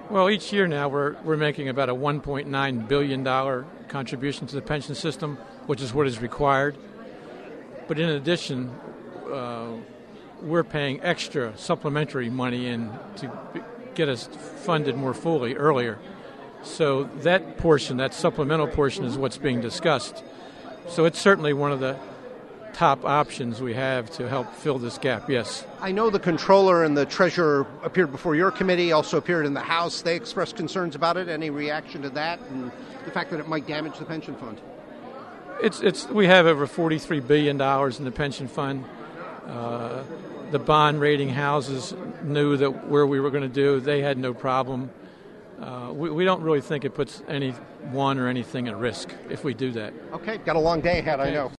Well, each year now we're making about a $1.9 billion contribution to the pension system, which is what is required. But in addition, we're paying extra supplementary money in to get us funded more fully earlier. So that portion, that supplemental portion, is what's being discussed. So it's certainly one of the top options we have to help fill this gap, yes. I know the Comptroller and the Treasurer appeared before your committee, also appeared in the House. They expressed concerns about it. Any reaction to that and the fact that it might damage the pension fund? We have over $43 billion in the pension fund. The bond rating houses knew that where we were going to do. They had no problem. We don't really think it puts anyone or anything at risk if we do that. Okay, got a long day ahead, I know.